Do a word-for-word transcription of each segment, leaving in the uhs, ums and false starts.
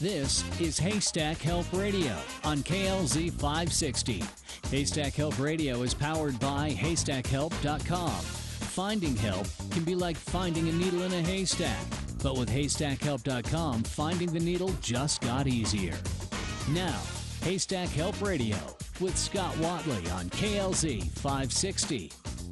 This is Haystack Help Radio on K L Z five sixty. Haystack Help Radio is powered by haystack help dot com. Finding help can be like finding a needle in a haystack, but with haystack help dot com, finding the needle just got easier. Now, Haystack Help Radio with Scott Watley on K L Z five sixty.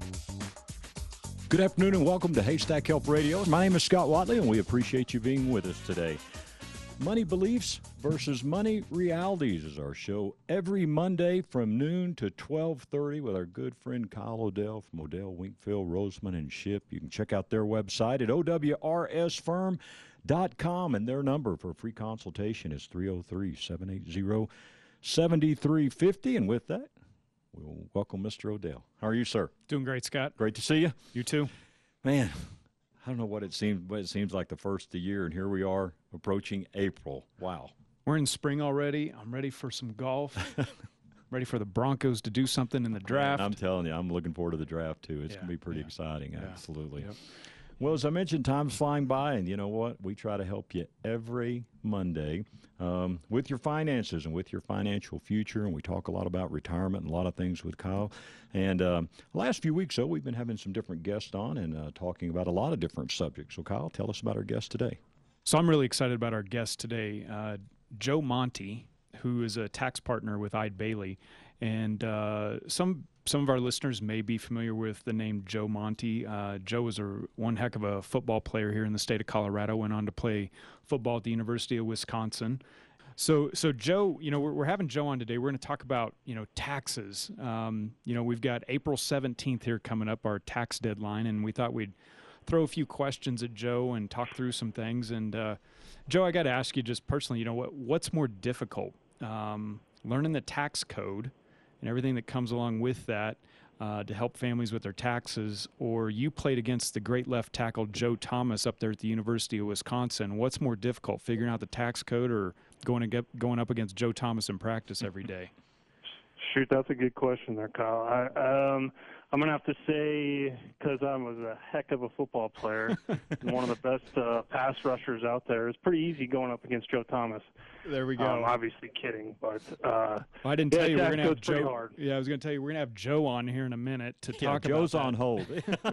Good afternoon and welcome to Haystack Help Radio. My name is Scott Watley and we appreciate you being with us today. Money Beliefs versus Money Realities is our show every Monday from noon to twelve thirty with our good friend Kyle Odell from Odell, Winkfield, Roseman, and Ship. You can check out their website at O W R S firm dot com, and their number for a free consultation is three oh three, seven eight zero, seven three five zero. And with that, we'll welcome Mister Odell. How are you, sir? Doing great, Scott. Great to see you. You too. Man, I don't know what it seems, but it seems like the first of the year, and here we are approaching April. Wow. We're in spring already. I'm ready for some golf. Ready for the Broncos to do something in the draft. I'm telling you, I'm looking forward to the draft, too. It's yeah, going to be pretty yeah, exciting, yeah. Absolutely. Yep. Well, as I mentioned, time's flying by, and you know what? We try to help you every Monday um, with your finances and with your financial future, and we talk a lot about retirement and a lot of things with Kyle. And um, the last few weeks, though, we've been having some different guests on and uh, talking about a lot of different subjects. So, Kyle, tell us about our guest today. So I'm really excited about our guest today, uh, Joe Monty, who is a tax partner with Eide Bailly. And uh, some some of our listeners may be familiar with the name Joe Monty. Uh, Joe was a one heck of a football player here in the state of Colorado, went on to play football at the University of Wisconsin. So, so Joe, you know, we're, we're having Joe on today. We're going to talk about, you know, taxes. Um, you know, we've got April seventeenth here coming up, our tax deadline, and we thought we'd throw a few questions at Joe and talk through some things. And uh, Joe, I got to ask you just personally, you know, what what's more difficult, um, learning the tax code and everything that comes along with that uh, to help families with their taxes, or you played against the great left tackle Joe Thomas up there at the University of Wisconsin? What's more difficult, figuring out the tax code or going to get, going up against Joe Thomas in practice every day? Shoot, that's a good question there, Kyle. I, um, I'm going to have to say, because I was a heck of a football player and one of the best uh, pass rushers out there, it's pretty easy going up against Joe Thomas. There we go. Um, obviously kidding, but uh, well, I didn't yeah, tell you we're going to have Joe. Hard. Yeah, I was going to tell you we're going to have Joe on here in a minute to yeah, talk Joe's about on hold.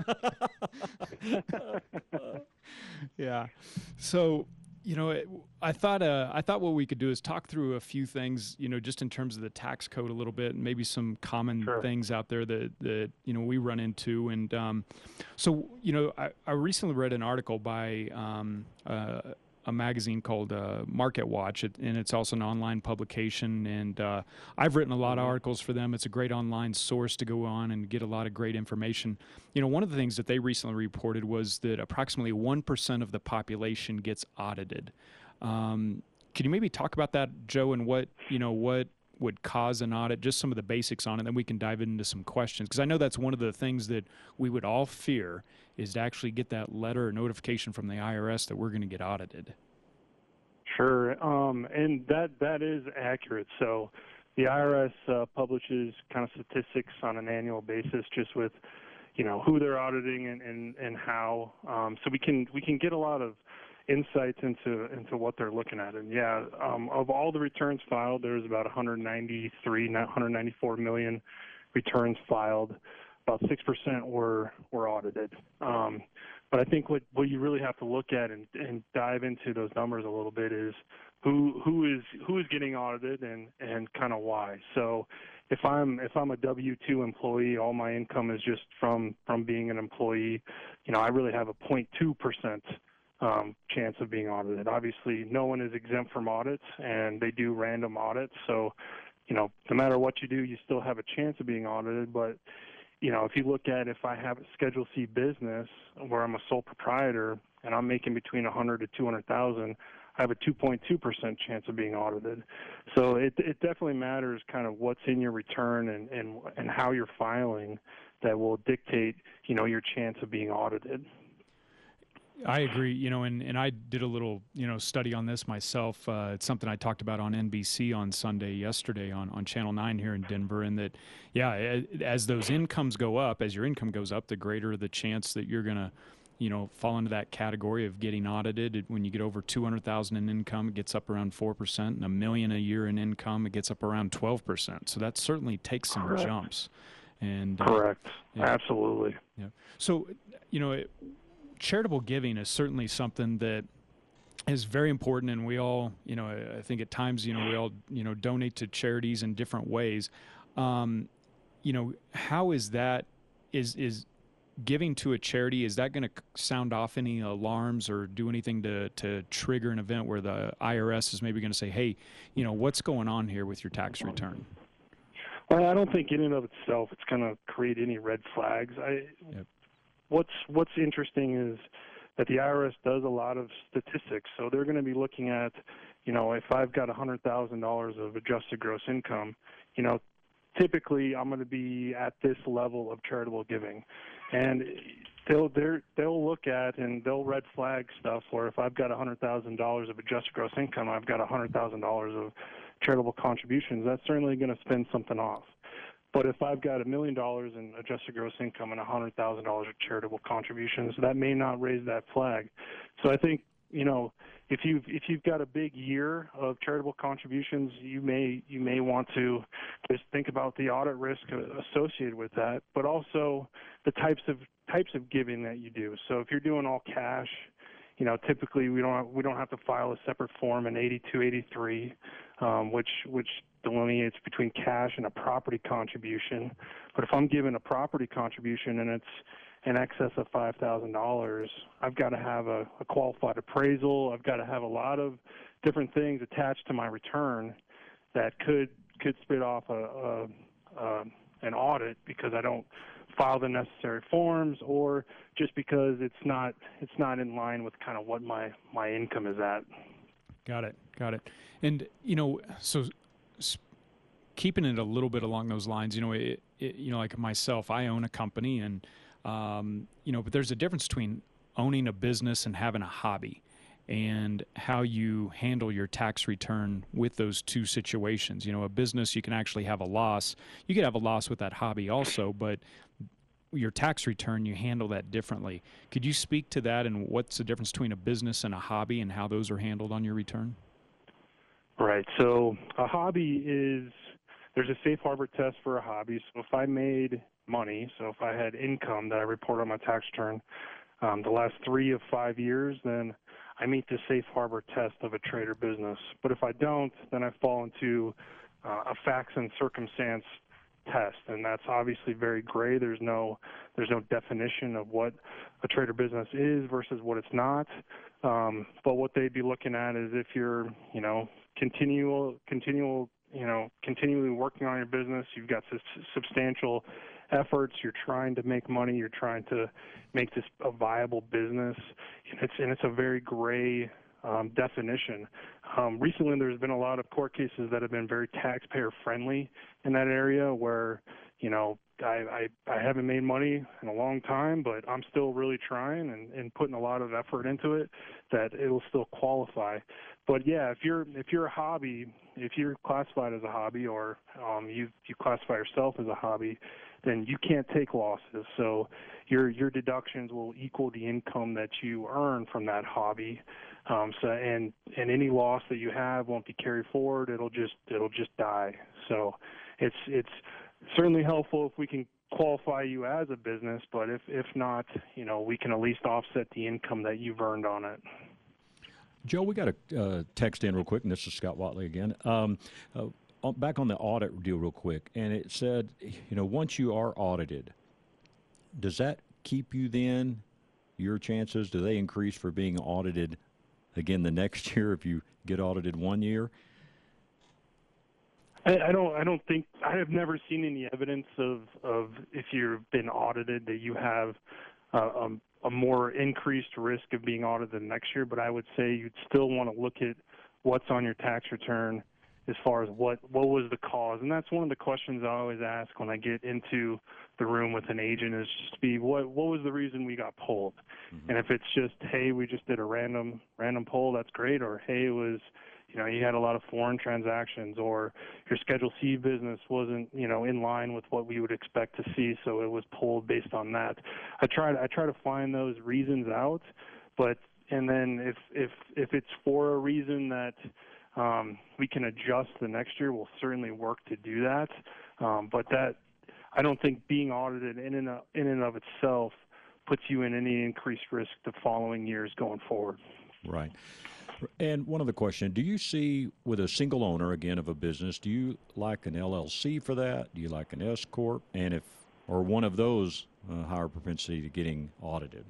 Yeah. So, you know, it, I thought uh, I thought what we could do is talk through a few things, you know, just in terms of the tax code a little bit, and maybe some common sure. things out there that, that, you know, we run into. And um, so, you know, I, I recently read an article by um, uh, a magazine called uh, Market Watch, it, and it's also an online publication. And uh, I've written a lot of articles for them. It's a great online source to go on and get a lot of great information. You know, one of the things that they recently reported was that approximately one percent of the population gets audited. Um, can you maybe talk about that, Joe, and what, you know, what would cause an audit, just some of the basics on it, then we can dive into some questions. Because I know that's one of the things that we would all fear, is to actually get that letter or notification from the I R S that we're going to get audited. Sure, um, and that that is accurate. So the I R S uh, publishes kind of statistics on an annual basis, just with, you know, who they're auditing and, and, and how. Um, so we can we can get a lot of insights into into what they're looking at. And yeah, um, of all the returns filed, there's about one hundred ninety-three, one hundred ninety-four million returns filed. About six percent were were audited. Um, but I think what, what you really have to look at and, and dive into those numbers a little bit is who who is who is getting audited and, and kind of why. So if I'm if I'm a W two employee, all my income is just from from being an employee, you know, I really have a zero point two percent um, chance of being audited. Obviously, no one is exempt from audits, and they do random audits. So, you know, no matter what you do, you still have a chance of being audited. But, you know, if you look at if I have a Schedule C business where I'm a sole proprietor and I'm making between one hundred to two hundred thousand, I have a two point two percent chance of being audited. So it it definitely matters kind of what's in your return and, and, and how you're filing that will dictate, you know, your chance of being audited. I agree, you know, and, and I did a little, you know, study on this myself. Uh, it's something I talked about on N B C on Sunday yesterday on, on Channel nine here in Denver, and that, yeah, as those incomes go up, as your income goes up, the greater the chance that you're going to you know, fall into that category of getting audited. When you get over two hundred thousand in income, it gets up around four percent, and a million a year in income, it gets up around twelve percent. So that certainly takes some Correct. jumps. And uh, Correct. yeah. Absolutely. Yeah. So, you know, it, charitable giving is certainly something that is very important, and we all, you know, I think at times, you know, we all, you know, donate to charities in different ways. Um, you know, how is that, is, is giving to a charity, is that going to sound off any alarms or do anything to, to trigger an event where the I R S is maybe going to say, hey, you know, what's going on here with your tax return? Well, I don't think in and of itself it's going to create any red flags. I, Yep. What's what's interesting is that the I R S does a lot of statistics. So they're going to be looking at, you know, if I've got one hundred thousand dollars of adjusted gross income, you know, typically I'm going to be at this level of charitable giving. And they'll they're, they'll look at and they'll red flag stuff where if I've got one hundred thousand dollars of adjusted gross income, I've got one hundred thousand dollars of charitable contributions. That's certainly going to spin something off. But if I've got a million dollars in adjusted gross income and one hundred thousand dollars of charitable contributions, that may not raise that flag. So I think, you know, if you've if you've got a big year of charitable contributions, you may you may want to just think about the audit risk associated with that, but also the types of types of giving that you do. So if you're doing all cash, you know, typically we don't we don't have to file a separate form in eighty-two eighty-three, um, which which delineates between cash and a property contribution. But if I'm giving a property contribution and it's in excess of five thousand dollars, I've got to have a, a qualified appraisal. I've got to have a lot of different things attached to my return that could could spit off a, a, a an audit because I don't file the necessary forms, or just because it's not it's not in line with kind of what my my income is at. Got it. Got it. And, you know, so keeping it a little bit along those lines, you know, it, it, you know, like myself, I own a company, and, um, you know, but there's a difference between owning a business and having a hobby, and how you handle your tax return with those two situations. You know, a business, you can actually have a loss. You could have a loss with that hobby also, but your tax return, you handle that differently. Could you speak to that, and what's the difference between a business and a hobby and how those are handled on your return? Right. So a hobby is, there's a safe harbor test for a hobby. So if I made money, so if I had income that I report on my tax return um, the last three of five years, then I meet the safe harbor test of a trade or business. But if I don't, then I fall into uh, a facts and circumstance test, and that's obviously very gray. There's no there's no definition of what a trade or business is versus what it's not. Um, but what they'd be looking at is if you're, you know, continual continual you know continually working on your business, you've got this substantial efforts, you're trying to make money, you're trying to make this a viable business, and it's and it's a very gray um, definition. Um, recently, there's been a lot of court cases that have been very taxpayer friendly in that area, where, you know, I, I, I haven't made money in a long time, but I'm still really trying and, and putting a lot of effort into it, that it'll still qualify. But yeah, if you're if you're a hobby, if you're classified as a hobby, or um, you you classify yourself as a hobby, then you can't take losses. So your your deductions will equal the income that you earn from that hobby. Um, so and and any loss that you have won't be carried forward. It'll just it'll just die. So it's it's certainly helpful if we can qualify you as a business, but if if not, you know, we can at least offset the income that you've earned on it. Joe, we got a uh, text in real quick, and this is Scott Watley again. Um, uh, back on the audit deal real quick, and it said, you know, once you are audited, does that keep you then, your chances, do they increase for being audited again the next year if you get audited one year? I, I don't. I don't think. I have never seen any evidence of, of if you've been audited that you have uh, um, a more increased risk of being audited the next year. But I would say you'd still want to look at what's on your tax return as far as what what was the cause. And that's one of the questions I always ask when I get into the room with an agent, is just to be what what was the reason we got pulled. Mm-hmm. And if it's just, hey, we just did a random random pull, that's great. Or hey, it was, you know, you had a lot of foreign transactions, or your Schedule C business wasn't, you know, in line with what we would expect to see, so it was pulled based on that. I try to, I try to find those reasons out, but and then if if if it's for a reason that um, we can adjust the next year, we'll certainly work to do that. Um, but that I don't think being audited in and of, in and of itself puts you in any increased risk the following years going forward. Right. And one other question, do you see with a single owner, again, of a business, do you like an L L C for that? Do you like an S Corp? And if, or one of those, uh, higher propensity to getting audited?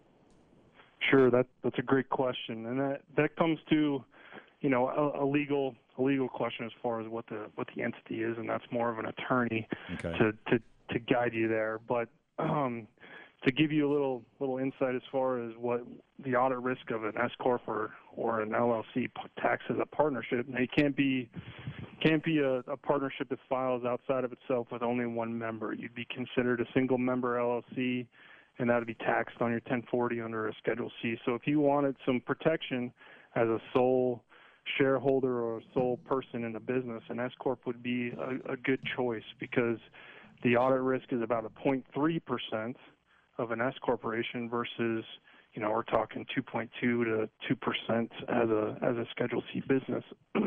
Sure, that, that's a great question. And that, that comes to, you know, a, a legal a legal question as far as what the what the entity is, and that's more of an attorney okay. to, to, to guide you there. But um, to give you a little little insight as far as what the audit risk of an S corp or, or an L L C tax as a partnership, it can't be can't be a, a partnership that files outside of itself with only one member. You'd be considered a single member L L C, and that would be taxed on your ten forty under a Schedule C. So if you wanted some protection as a sole shareholder or a sole person in a business, an S corp would be a, a good choice, because the audit risk is about a zero point three percent of an S corporation versus, you know, we're talking two point two to two percent as a as a Schedule C business.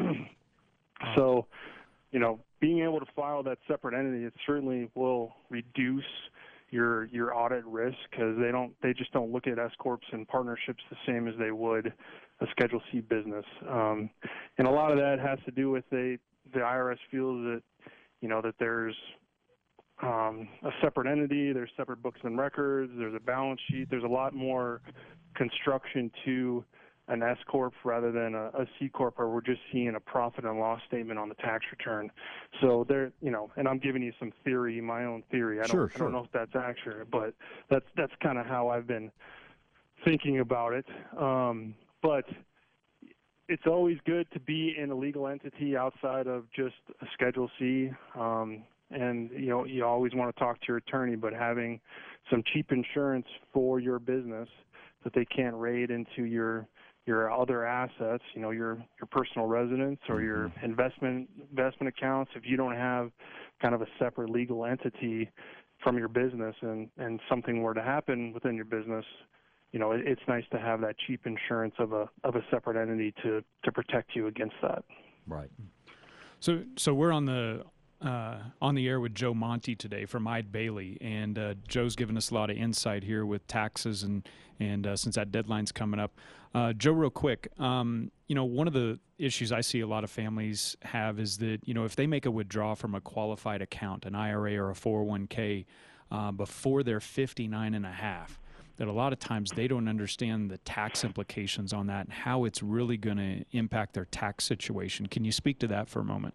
So, you know, being able to file that separate entity, it certainly will reduce your your audit risk, because they don't they just don't look at S corps and partnerships the same as they would a Schedule C business. Um, and a lot of that has to do with they the I R S feels that, you know, that there's um, a separate entity, there's separate books and records, there's a balance sheet, there's a lot more construction to an S corp rather than a, a C corp, where we're just seeing a profit and loss statement on the tax return. So there, you know, and I'm giving you some theory, my own theory. I don't, sure, I don't sure. know if that's accurate, but that's that's kind of how I've been thinking about it. Um, but it's always good to be in a legal entity outside of just a Schedule C. Um, and you know, you always want to talk to your attorney, but having some cheap insurance for your business that they can't raid into your your other assets, you know, your your personal residence or your investment investment accounts. If you don't have kind of a separate legal entity from your business, and and something were to happen within your business, you know, it, it's nice to have that cheap insurance of a of a separate entity to to protect you against that. Right. So so we're on the uh, on the air with Joe Monty today from Eide Bailly, and uh, Joe's given us a lot of insight here with taxes, and and uh, since that deadline's coming up. Uh, Joe, real quick, um, you know, one of the issues I see a lot of families have is that, you know, if they make a withdrawal from a qualified account, an I R A or a four oh one k, uh, before they're fifty-nine and a half, that a lot of times they don't understand the tax implications on that and how it's really going to impact their tax situation. Can you speak to that for a moment?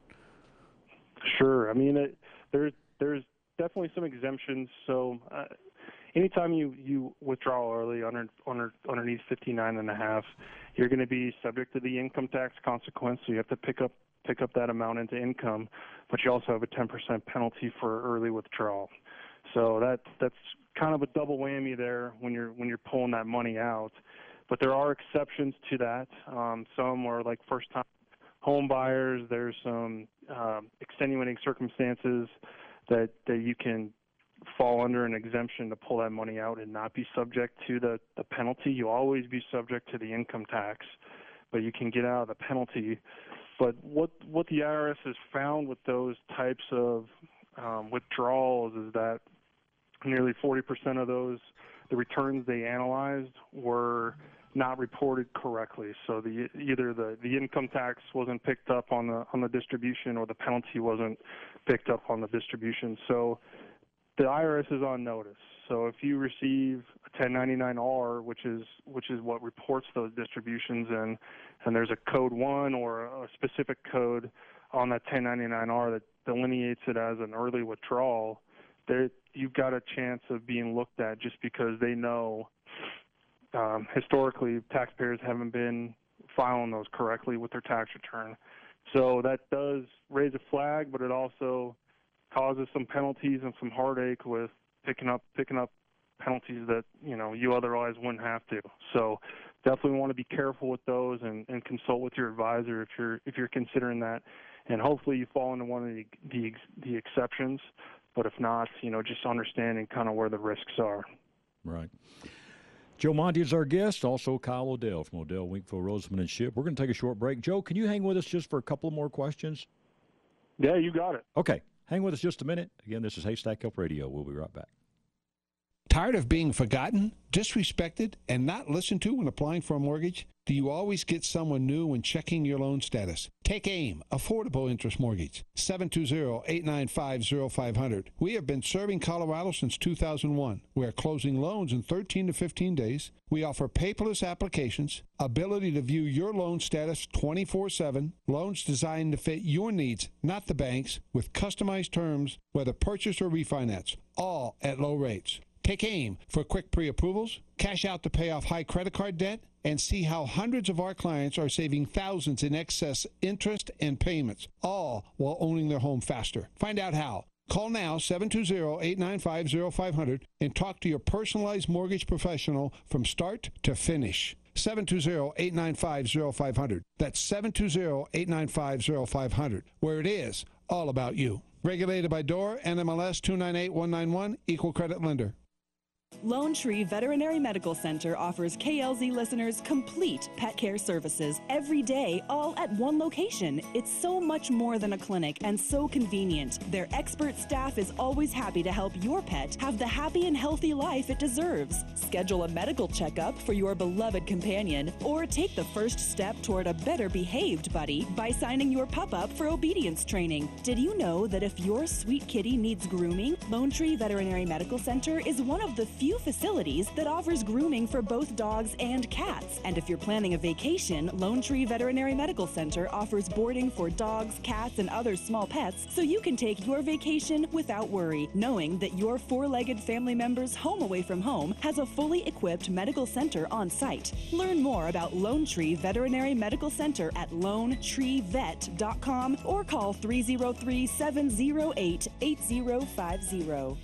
Sure. I mean, it, there's there's definitely some exemptions. So uh, anytime you, you withdraw early under, under, underneath fifty-nine and a half, you're going to be subject to the income tax consequence. So you have to pick up pick up that amount into income, but you also have a ten percent penalty for early withdrawal. So that that's kind of a double whammy there when you're when you're pulling that money out. But there are exceptions to that. Um, some are like first time home buyers. There's some um, extenuating circumstances that, that you can fall under an exemption to pull that money out and not be subject to the, the penalty. You'll always be subject to the income tax, but you can get out of the penalty. But what what the I R S has found with those types of um, withdrawals is that nearly forty percent of those, the returns they analyzed were not reported correctly. So the either the, the income tax wasn't picked up on the on the distribution, or the penalty wasn't picked up on the distribution. So the I R S is on notice. So if you receive a ten ninety-nine R, which is which is what reports those distributions, and and there's a code one or a specific code on that ten ninety-nine R that delineates it as an early withdrawal, there you've got a chance of being looked at, just because they know um, historically taxpayers haven't been filing those correctly with their tax return. So that does raise a flag, but it also causes some penalties and some heartache with picking up picking up penalties that, you know, you otherwise wouldn't have to. So definitely want to be careful with those and, and consult with your advisor if you're if you're considering that. And hopefully you fall into one of the the, the exceptions. But if not, you know, just understanding kind of where the risks are. Right. Joe Monty is our guest, also Kyle Odell from Odell, Winkfield, Roseman, and Shipp. We're going to take a short break. Joe, can you hang with us just for a couple more questions? Yeah, you got it. Okay. Hang with us just a minute. Again, this is Haystack Help Radio. We'll be right back. Tired of being forgotten, disrespected, and not listened to when applying for a mortgage? Do you always get someone new when checking your loan status? Take AIM, Affordable Interest Mortgage, seven two zero, eight nine five, zero five zero zero. We have been serving Colorado since two thousand one. We are closing loans in thirteen to fifteen days. We offer paperless applications, ability to view your loan status twenty-four seven, loans designed to fit your needs, not the bank's, with customized terms, whether purchase or refinance, all at low rates. Take AIM for quick pre-approvals, cash out to pay off high credit card debt, and see how hundreds of our clients are saving thousands in excess interest and payments, all while owning their home faster. Find out how. Call now, seven two zero, eight nine five, zero five zero zero, and talk to your personalized mortgage professional from start to finish. seven two zero, eight nine five, zero five zero zero. That's seven two zero, eight nine five, zero five zero zero, where it is all about you. Regulated by D O R, N M L S two nine eight one nine one, Equal Credit Lender. Lone Tree Veterinary Medical Center offers K L Z listeners complete pet care services every day, all at one location. It's so much more than a clinic and so convenient. Their expert staff is always happy to help your pet have the happy and healthy life it deserves. Schedule a medical checkup for your beloved companion or take the first step toward a better behaved buddy by signing your pup up for obedience training. Did you know that if your sweet kitty needs grooming, Lone Tree Veterinary Medical Center is one of the few facilities that offers grooming for both dogs and cats. And if you're planning a vacation, Lone Tree Veterinary Medical Center offers boarding for dogs, cats, and other small pets so you can take your vacation without worry, knowing that your four-legged family member's home away from home has a fully equipped medical center on site. Learn more about Lone Tree Veterinary Medical Center at lone tree vet dot com or call three zero three, seven zero eight, eight zero five zero.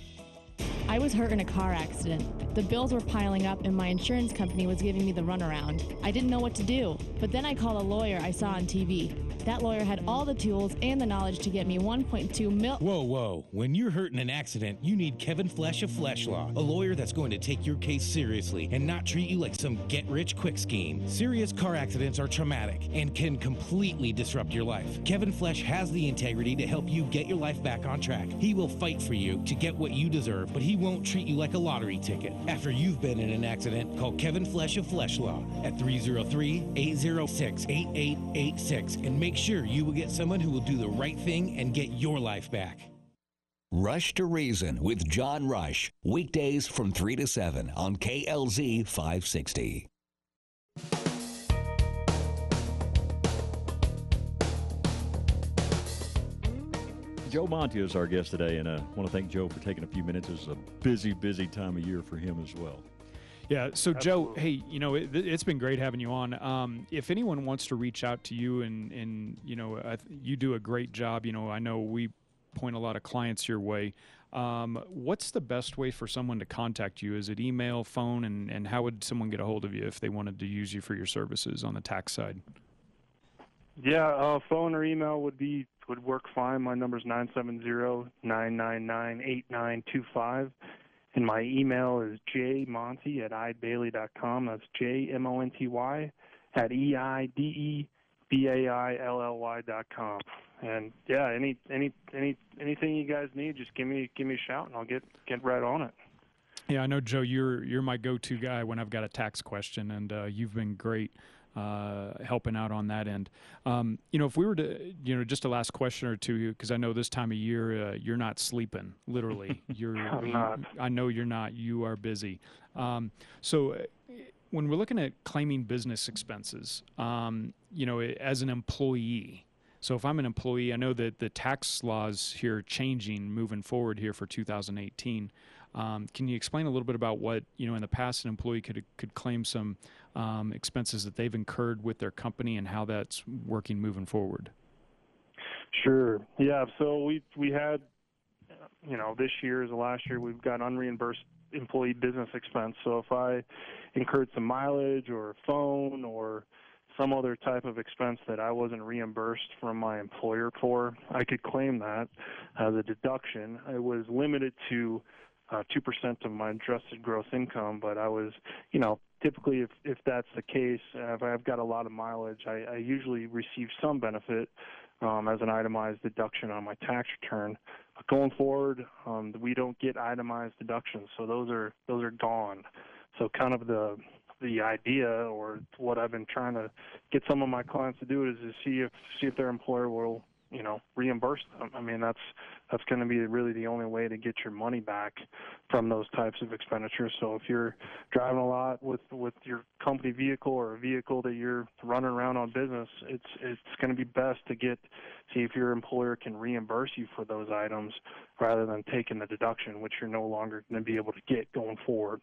I was hurt in a car accident. The bills were piling up and my insurance company was giving me the runaround. I didn't know what to do, but then I called a lawyer I saw on T V. That lawyer had all the tools and the knowledge to get me one point two mil- Whoa, whoa. When you're hurt in an accident, you need Kevin Flesh of Flesh Law, a lawyer that's going to take your case seriously and not treat you like some get-rich-quick scheme. Serious car accidents are traumatic and can completely disrupt your life. Kevin Flesh has the integrity to help you get your life back on track. He will fight for you to get what you deserve, but he won't treat you like a lottery ticket. After you've been in an accident, call Kevin Flesh of Flesh Law at three zero three, eight zero six, eight eight eight six and make sure you will get someone who will do the right thing and get your life back. Rush to Reason with John Rush, weekdays from three to seven on K L Z five sixty. Joe Monty is our guest today, and I want to thank Joe for taking a few minutes. It's a busy, busy time of year for him as well. Yeah, so Absolutely. Joe, hey, you know, it, it's been great having you on. Um, if anyone wants to reach out to you and, and you know, I th- you do a great job. You know, I know we point a lot of clients your way. Um, what's the best way for someone to contact you? Is it email, phone, and, and how would someone get a hold of you if they wanted to use you for your services on the tax side? Yeah, uh, phone or email would be would work fine. My number is nine seven zero, nine nine nine, eight nine two five. And my email is jmonty at eidbailey dot com. That's J M O N T Y at E I D E B A I L L Y dot com. And yeah, any any any anything you guys need, just give me give me a shout and I'll get get right on it. Yeah, I know, Joe, you're you're my go-to guy when I've got a tax question, and uh, you've been great uh, helping out on that end. Um, you know, if we were to, you know, just a last question or two, because I know this time of year uh, you're not sleeping, literally. You're, I'm not. You, I know you're not. You are busy. Um, so uh, when we're looking at claiming business expenses, um, you know, as an employee, so if I'm an employee, I know that the tax laws here are changing moving forward here for two thousand eighteen. Um, can you explain a little bit about what, you know, in the past an employee could could claim some um, expenses that they've incurred with their company and how that's working moving forward? Sure. Yeah. So we we had, you know, this year as the last year, we've got unreimbursed employee business expense. So if I incurred some mileage or phone or some other type of expense that I wasn't reimbursed from my employer for, I could claim that as a deduction. It was limited to uh, two percent of my adjusted gross income, but I was, you know, typically if, if that's the case, uh, if I've got a lot of mileage, I, I usually receive some benefit um, as an itemized deduction on my tax return. But going forward, um, we don't get itemized deductions, so those are those are gone. So kind of the the idea, or what I've been trying to get some of my clients to do, is to see if see if their employer will, you know, reimburse them. I mean, that's that's going to be really the only way to get your money back from those types of expenditures. So if you're driving a lot with with your company vehicle or a vehicle that you're running around on business, it's it's going to be best to get see if your employer can reimburse you for those items rather than taking the deduction, which you're no longer going to be able to get going forward.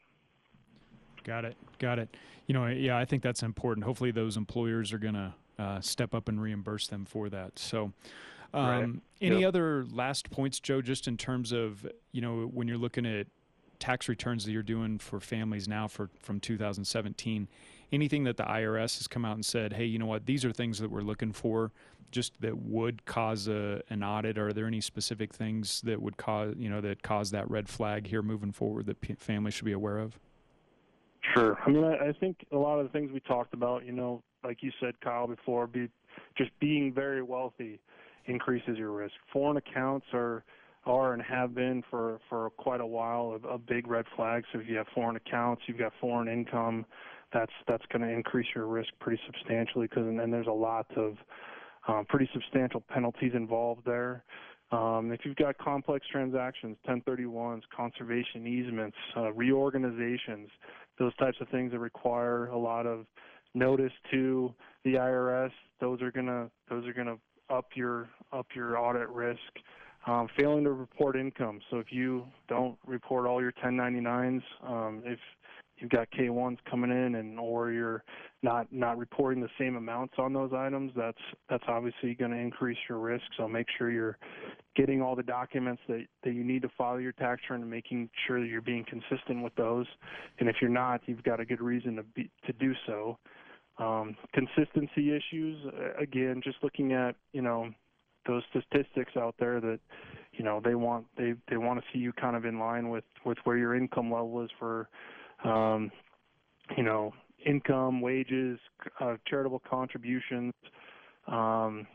Got it. Got it. You know, yeah, I think that's important. Hopefully those employers are going to uh, step up and reimburse them for that. So um, right. any Yep. other last points, Joe, just in terms of, you know, when you're looking at tax returns that you're doing for families now for from two thousand seventeen, anything that the I R S has come out and said, hey, you know what, these are things that we're looking for just that would cause a, an audit? Are there any specific things that would cause, you know, that cause that red flag here moving forward that p- families should be aware of? Sure. I mean, I, I think a lot of the things we talked about, you know, like you said, Kyle, before, be just being very wealthy increases your risk. Foreign accounts are are and have been for, for quite a while a, a big red flag. So if you have foreign accounts, you've got foreign income, that's that's going to increase your risk pretty substantially, because and then there's a lot of um, pretty substantial penalties involved there. Um, if you've got complex transactions, ten thirty-ones, conservation easements, uh, reorganizations, those types of things that require a lot of notice to the I R S, those are gonna those are gonna up your up your audit risk. Um, failing to report income. So if you don't report all your ten ninety-nines, um, if you've got K ones coming in, and or you're not not reporting the same amounts on those items, that's that's obviously going to increase your risk. So make sure you're getting all the documents that, that you need to file your tax return, and making sure that you're being consistent with those. And if you're not, you've got a good reason to be, to do so. Um, consistency issues, again, just looking at, you know, those statistics out there that, you know, they want they, they want to see you kind of in line with, with where your income level is for, um, you know, income, wages, uh, charitable contributions, um,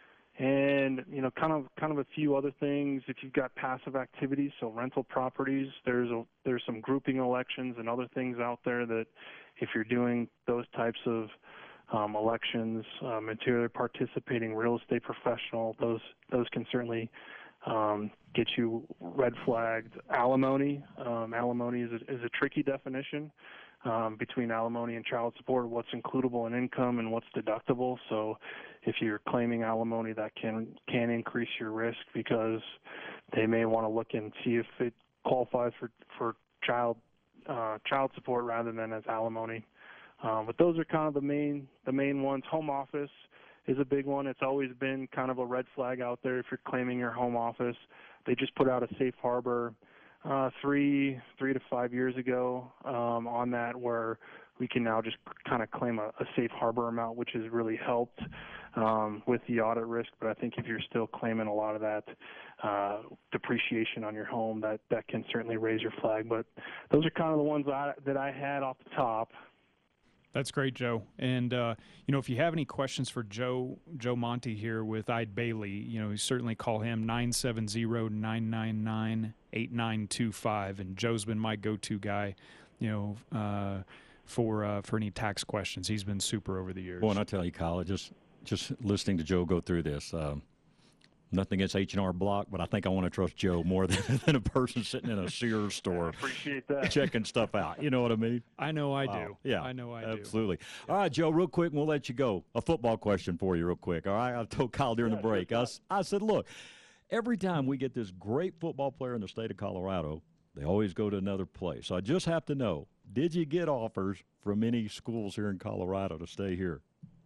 and you know, kind of kind of a few other things. If you've got passive activities, so rental properties, there's a, there's some grouping elections and other things out there that, if you're doing those types of um, elections, um, and to a participating real estate professional, those those can certainly um, get you red flagged. Alimony, um, alimony is a, is a tricky definition um, between alimony and child support. What's includable in income and what's deductible. So, if you're claiming alimony, that can can increase your risk, because they may want to look and see if it qualifies for for child uh, child support rather than as alimony. Um, but those are kind of the main the main ones. Home office is a big one. It's always been kind of a red flag out there if you're claiming your home office. They just put out a safe harbor uh, three three to five years ago um, on that, where we can now just kind of claim a, a safe harbor amount, which has really helped um, with the audit risk. But I think if you're still claiming a lot of that uh, depreciation on your home, that, that can certainly raise your flag. But those are kind of the ones I, that I had off the top. That's great, Joe. And, uh, you know, if you have any questions for Joe Joe Monty here with Eide Bailly, you know, certainly call him nine seven zero, nine nine nine, eight nine two five. And Joe's been my go-to guy, you know, uh, for uh, for any tax questions. He's been super over the years. Boy, and I tell you, Kyle, just, just listening to Joe go through this, um, nothing against H and R Block, but I think I want to trust Joe more than, than a person sitting in a Sears store. I appreciate that. Checking stuff out. You know what I mean? I know I Wow. do. Yeah, I know I absolutely. do. Absolutely. All right, Joe, real quick, and we'll let you go. A football question for you real quick, all right? I told Kyle during Yeah, the break. sure. I, s- I said, look, every time we get this great football player in the state of Colorado, they always go to another place. So I just have to know, did you get offers from any schools here in Colorado to stay here?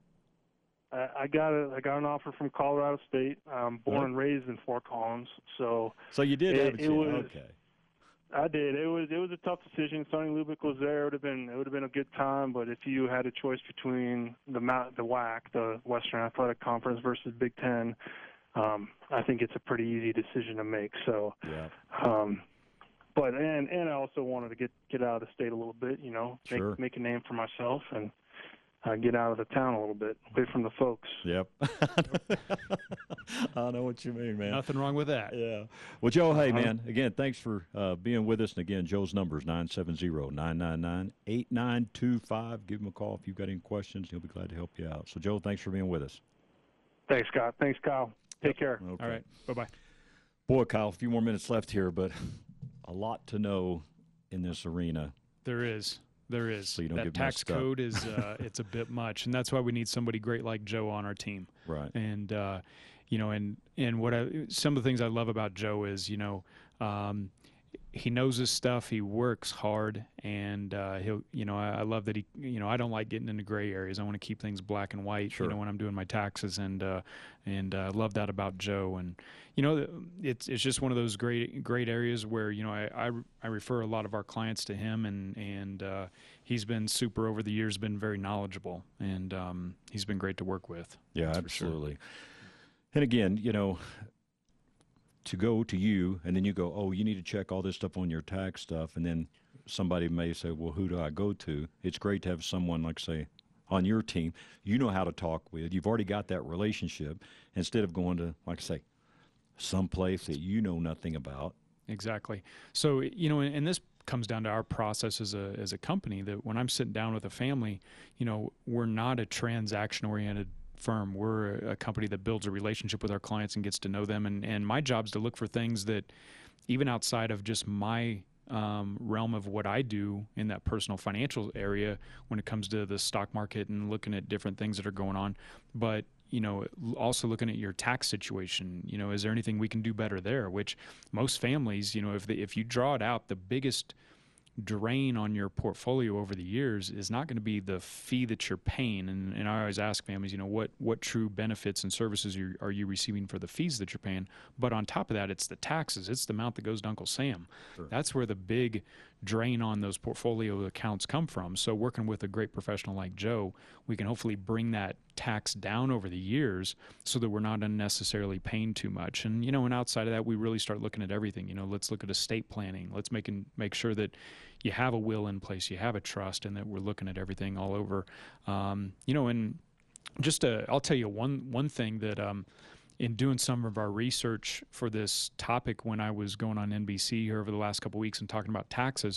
I I got a, I got an offer from Colorado State. I'm born Huh? and raised in Fort Collins, so So you did, It- haven't it you? was- Okay. I did. It was it was a tough decision. Sonny Lubick was there. It would have been it would have been a good time. But if you had a choice between the Mount, the W A C, the Western Athletic Conference, versus Big Ten, um, I think it's a pretty easy decision to make. So, yeah. Um, but and and I also wanted to get get out of the state a little bit. You know, make Sure. make a name for myself and uh, get out of the town a little bit, away from the folks. Yep. I know what you mean, man. Nothing wrong with that. Yeah. Well, Joe, hey, man, again, thanks for uh, being with us. And, again, Joe's number is nine seven zero, nine nine nine, eight nine two five. Give him a call if you've got any questions. He'll be glad to help you out. So, Joe, thanks for being with us. Thanks, Scott. Thanks, Kyle. Take care. Okay. All right. Bye-bye. Boy, Kyle, a few more minutes left here, but a lot to know in this arena. There is. There is. So you don't that get tax messed up. code is uh, it's a bit much, and that's why we need somebody great like Joe on our team. Right. And uh, you know, and and what I, some of the things I love about Joe is, you know, um, he knows his stuff. He works hard, and uh, he'll, you know, I, I love that he, you know, I don't like getting into gray areas. I want to keep things black and white. Sure. You know, when I'm doing my taxes, and uh, and I uh, love that about Joe. And you know, it's it's just one of those great great areas where, you know, I I, I refer a lot of our clients to him, and and uh, he's been super over the years, been very knowledgeable, and um, he's been great to work with. Yeah, That's for sure. absolutely. And again, you know, to go to you and then you go, oh, you need to check all this stuff on your tax stuff. And then somebody may say, well, who do I go to? It's great to have someone, like, say, on your team you know how to talk with. You've already got that relationship instead of going to, like I say, someplace that you know nothing about. Exactly. So, you know, and, and this comes down to our process as a as a company, that when I'm sitting down with a family, you know, we're not a transaction-oriented firm. We're a company that builds a relationship with our clients and gets to know them. And, and my job is to look for things that, even outside of just my um, realm of what I do in that personal financial area, when it comes to the stock market and looking at different things that are going on, but you know, also looking at your tax situation. You know, is there anything we can do better there? Which most families, you know, if they, if you draw it out, the biggest drain on your portfolio over the years is not going to be the fee that you're paying. And, and I always ask families, you know, what what true benefits and services are, are you receiving for the fees that you're paying? But on top of that, it's the taxes. It's the amount that goes to Uncle Sam. Sure. That's where the big drain on those portfolio accounts come from. So working with a great professional like Joe, we can hopefully bring that tax down over the years so that we're not unnecessarily paying too much. And, you know, and outside of that, we really start looking at everything. You know, let's look at estate planning. Let's make, make sure that you have a will in place, you have a trust, and that we're looking at everything all over. Um, you know, and just uh, I'll tell you one, one thing that um, in doing some of our research for this topic, when I was going on N B C here over the last couple of weeks and talking about taxes,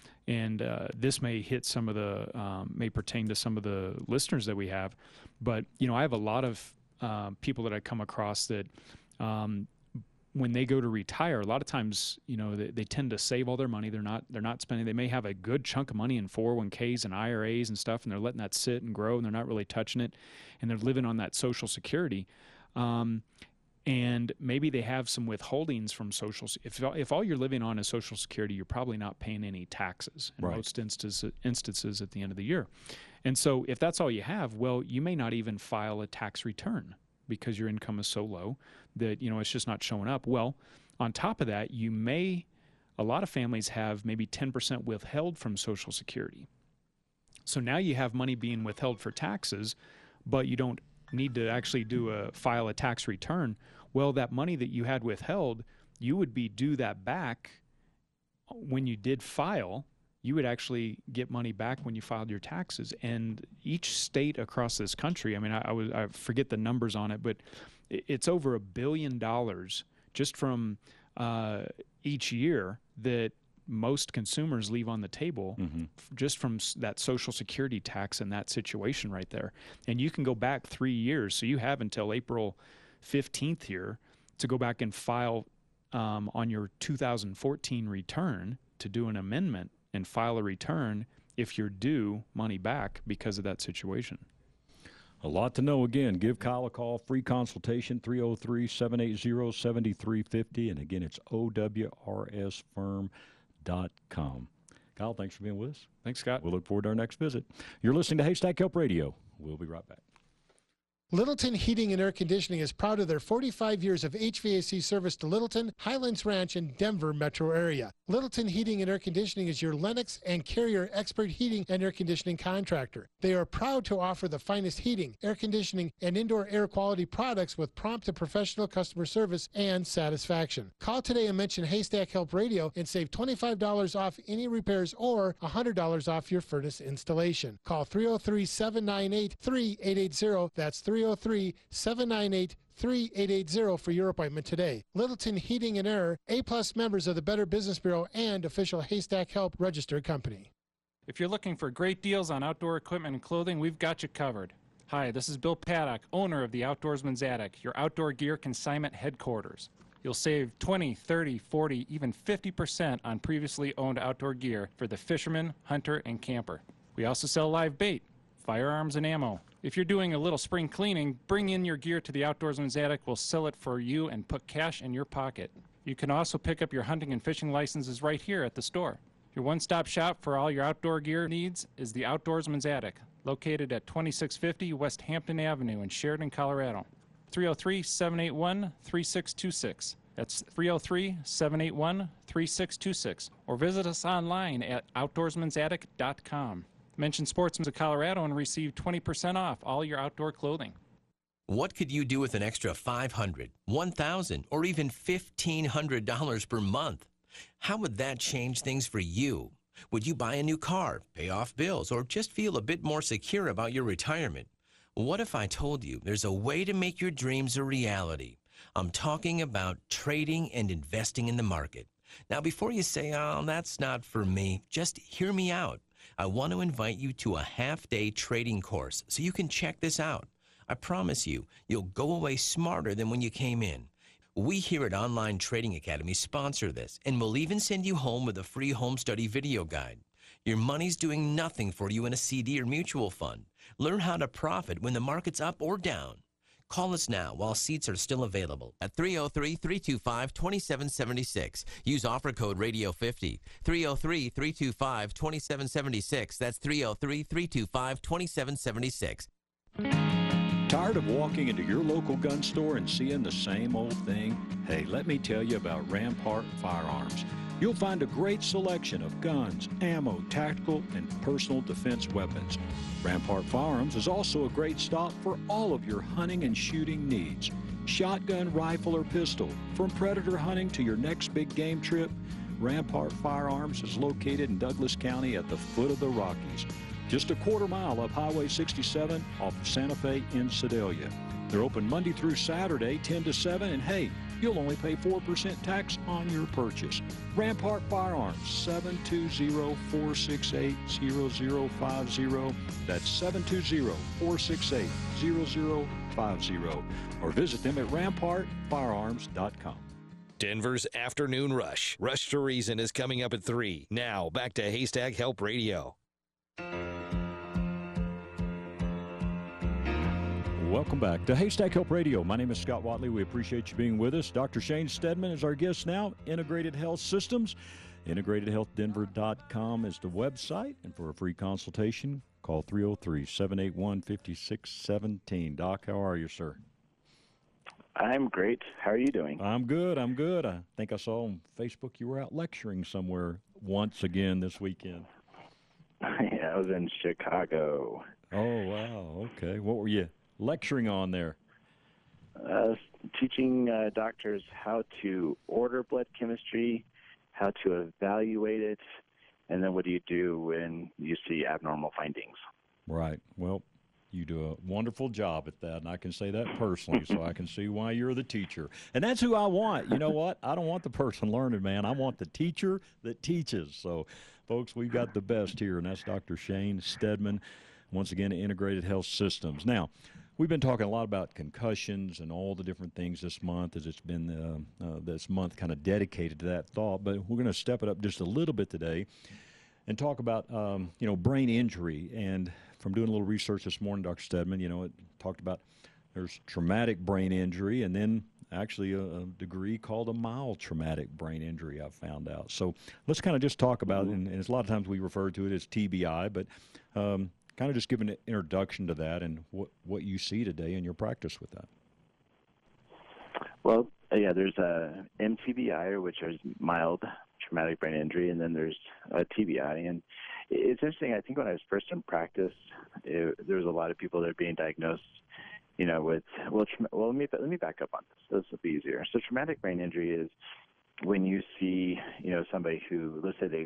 and uh, this may hit some of the, um, may pertain to some of the listeners that we have, but, you know, I have a lot of uh, people that I come across that um, when they go to retire, a lot of times, you know, they, they tend to save all their money. They're not, they're not spending, they may have a good chunk of money in four oh one k's and I R As and stuff, and they're letting that sit and grow, and they're not really touching it, and they're living on that Social Security. Um, and maybe they have some withholdings from Social. If if all you're living on is Social Security, you're probably not paying any taxes in Right. most instances, instances at the end of the year. And so if that's all you have, well, you may not even file a tax return because your income is so low that, you know, it's just not showing up. Well, on top of that, you may, a lot of families have maybe ten percent withheld from Social Security. So now you have money being withheld for taxes, but you don't need to actually do a file a tax return. Well, that money that you had withheld, you would be due that back when you did file. You would actually get money back when you filed your taxes. And each state across this country, I mean, I, I was I forget the numbers on it, but it's over a billion dollars just from uh, each year that most consumers leave on the table Mm-hmm. f- just from s- that Social Security tax and that situation right there. And you can go back three years. So you have until April fifteenth here to go back and file um, on your two thousand fourteen return to do an amendment and file a return if you're due money back because of that situation. A lot to know. Again, give Kyle a call, free consultation, three oh three, seven eight zero, seven three five zero. And again, it's O W R S firm dot com. Kyle, thanks for being with us. Thanks, Scott. We'll look forward to our next visit. You're listening to Haystack Help Radio. We'll be right back. Littleton Heating and Air Conditioning is proud of their forty-five years of H V A C service to Littleton, Highlands Ranch, and Denver metro area. Littleton Heating and Air Conditioning is your Lennox and Carrier expert heating and air conditioning contractor. They are proud to offer the finest heating, air conditioning, and indoor air quality products with prompt and professional customer service and satisfaction. Call today and mention Haystack Help Radio and save twenty-five dollars off any repairs or one hundred dollars off your furnace installation. Call three oh three, seven nine eight, three eight eight zero. That's three oh three, seven nine eight, three eight eight zero for your appointment today. Littleton Heating and Air, A-plus members of the Better Business Bureau and official Haystack Help registered company. If you're looking for great deals on outdoor equipment and clothing, we've got you covered. Hi, this is Bill Paddock, owner of the Outdoorsman's Attic, your outdoor gear consignment headquarters. You'll save twenty, thirty, forty, even fifty percent on previously owned outdoor gear for the fisherman, hunter, and camper. We also sell live bait, firearms, and ammo. If you're doing a little spring cleaning, bring in your gear to the Outdoorsman's Attic. We'll sell it for you and put cash in your pocket. You can also pick up your hunting and fishing licenses right here at the store. Your one-stop shop for all your outdoor gear needs is the Outdoorsman's Attic, located at twenty-six fifty West Hampton Avenue in Sheridan, Colorado. three oh three, seven eight one, three six two six. That's three oh three, seven eight one, three six two six. Or visit us online at outdoorsmans attic dot com. Mention Sportsman's of Colorado and receive twenty percent off all your outdoor clothing. What could you do with an extra five hundred dollars, one thousand dollars, or even fifteen hundred dollars per month? How would that change things for you? Would you buy a new car, pay off bills, or just feel a bit more secure about your retirement? What if I told you there's a way to make your dreams a reality? I'm talking about trading and investing in the market. Now, before you say, oh, that's not for me, just hear me out. I want to invite you to a half-day trading course so you can check this out. I promise you, you'll go away smarter than when you came in. We here at Online Trading Academy sponsor this, and we'll even send you home with a free home study video guide. Your money's doing nothing for you in a C D or mutual fund. Learn how to profit when the market's up or down. Call us now while seats are still available at three oh three, three two five, two seven seven six. Use offer code radio fifty. three oh three, three two five, two seven seven six. That's three oh three, three two five, two seven seven six. Tired of walking into your local gun store and seeing the same old thing? Hey, let me tell you about Rampart Firearms. You'll find a great selection of guns, ammo, tactical, and personal defense weapons. Rampart Firearms is also a great stop for all of your hunting and shooting needs. Shotgun, rifle, or pistol. From predator hunting to your next big game trip, Rampart Firearms is located in Douglas County at the foot of the Rockies. Just a quarter mile up Highway sixty-seven off of Santa Fe in Sedalia. They're open Monday through Saturday, ten to seven, and hey, you'll only pay four percent tax on your purchase. Rampart Firearms, seven two zero, four six eight, zero zero five zero. That's seven two zero, four six eight, zero zero five zero. Or visit them at rampart firearms dot com. Denver's Afternoon Rush. Rush to Reason is coming up at three. Now, back to Haystack Help Radio. Welcome back to Haystack Help Radio. My name is Scott Watley. We appreciate you being with us. Doctor Shane Stedman is our guest now. Integrated Health Systems. integrated health denver dot com is the website. And for a free consultation, call three oh three, seven eight one, five six one seven. Doc, how are you, sir? I'm great. How are you doing? I'm good. I'm good. I think I saw on Facebook you were out lecturing somewhere once again this weekend. Yeah, I was in Chicago. Oh, wow. Okay. What were you lecturing on there? Uh, teaching uh, doctors how to order blood chemistry, how to evaluate it, and then what do you do when you see abnormal findings. Right. Well, you do a wonderful job at that, and I can say that personally, so I can see why you're the teacher. And that's who I want. You know what? I don't want the person learning, man. I want the teacher that teaches. So, folks, we've got the best here, and that's Doctor Shane Stedman, once again, Integrated Health Systems. Now, we've been talking a lot about concussions and all the different things this month, as it's been uh, uh, this month kind of dedicated to that thought. But we're going to step it up just a little bit today and talk about, um, you know, brain injury. And from doing a little research this morning, Doctor Stedman, you know, it talked about there's traumatic brain injury and then actually a, a degree called a mild traumatic brain injury, I've found out. So let's kind of just talk about it. And, and a lot of times we refer to it as T B I, but um, kind of just give an introduction to that and what, what you see today in your practice with that. Well, yeah, there's a M T B I, which is mild traumatic brain injury, and then there's a T B I. And it's interesting. I think when I was first in practice, it, there was a lot of people that are being diagnosed, you know, with well, tra- well. Let me let me back up on this. This will be easier. So, traumatic brain injury is when you see, you know, somebody who, let's say they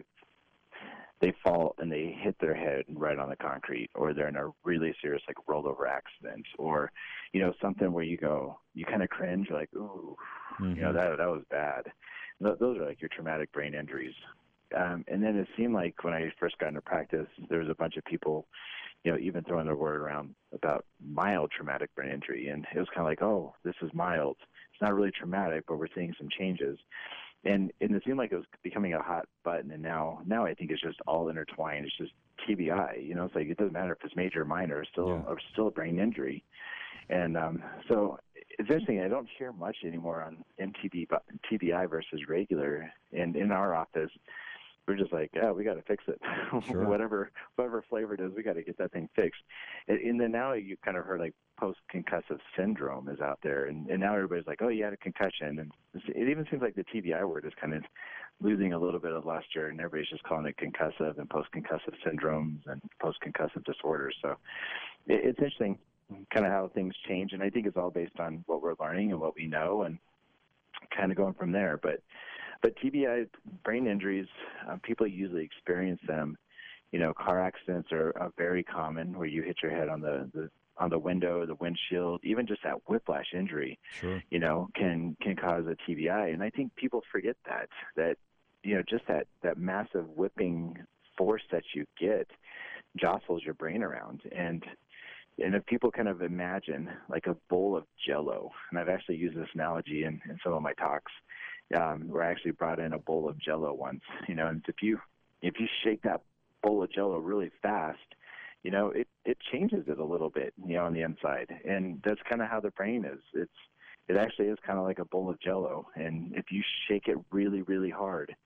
they fall and they hit their head right on the concrete, or they're in a really serious like rollover accident, or you know something where you go, you kind of cringe, like, ooh, mm-hmm. you know that that was bad. Th- those are like your traumatic brain injuries. Um, and then it seemed like when I first got into practice, there was a bunch of people, you know, even throwing their word around about mild traumatic brain injury, and it was kind of like, oh, this is mild. It's not really traumatic, but we're seeing some changes. And, and it seemed like it was becoming a hot button, and now now I think it's just all intertwined. It's just T B I. You know, it's like it doesn't matter if it's major or minor. It's still, yeah. it's still a brain injury. And um, so it's interesting. I don't hear much anymore on M T B I versus regular. And in our office, we're just like, yeah, we got to fix it. Sure. whatever whatever flavor it is, we got to get that thing fixed. And, and then now you kind of heard like post-concussive syndrome is out there, and, and now everybody's like, oh, you had a concussion. And it even seems like the T B I word is kind of losing a little bit of luster, and everybody's just calling it concussive and post-concussive syndromes and post-concussive disorders. So it, it's interesting kind of how things change, and I think it's all based on what we're learning and what we know and kind of going from there. But But T B I, brain injuries, uh, people usually experience them. You know, car accidents are, are very common, where you hit your head on the, the on the window, the windshield. Even just that whiplash injury, sure. you know, can can cause a T B I. And I think people forget that that you know just that that massive whipping force that you get jostles your brain around. And and if people kind of imagine like a bowl of Jell-O, and I've actually used this analogy in, in some of my talks. Um, where I actually brought in a bowl of Jell-O once, you know, and if you if you shake that bowl of Jell-O really fast, you know, it, it changes it a little bit, you know, on the inside, and that's kind of how the brain is. It's it actually is kind of like a bowl of Jell-O, and if you shake it really, really hard,